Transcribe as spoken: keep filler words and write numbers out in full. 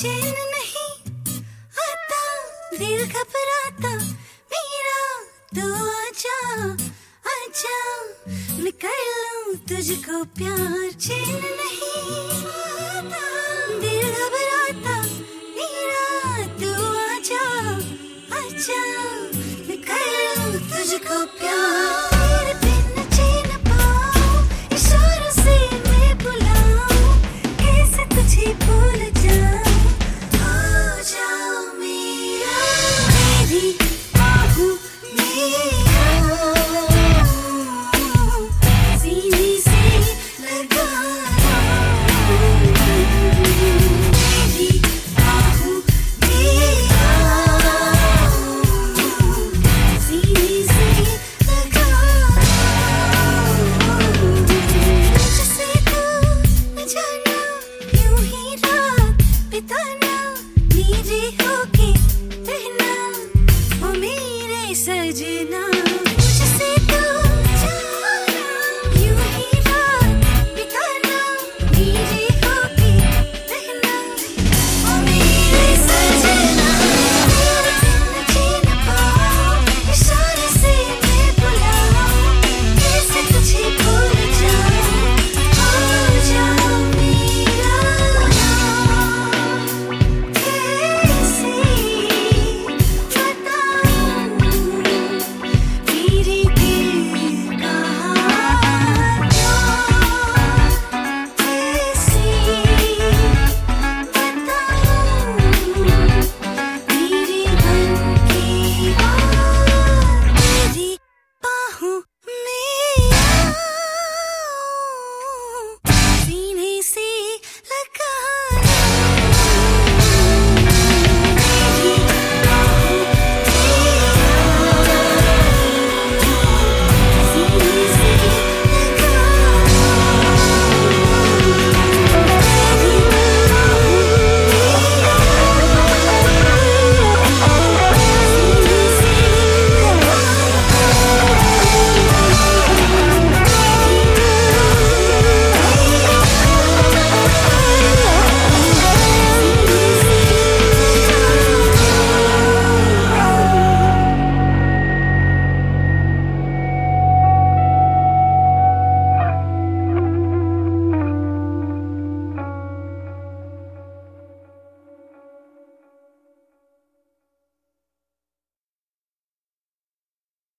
चैन नहीं आता, दिल घबराता मेरा, तू आजा आजा, मैं कर लूं तुझको प्यार। चैन नहीं आता, दिल घबराता मेरा, तू आजा आजा, मैं कर लूं तुझको प्यार। तेरे बिन चैन पाऊं, इशारों से मैं बुलाऊं, कैसे तुझे भूल जाऊं, हो जाओ मेरा, मेरी बाहों में सीने से लगा, मेरी बाहों में सीने से लगा, तुझसे दूर न जाना, यूं ही रात बिताना, मेरे होके रहना, ओ मेरे सजना।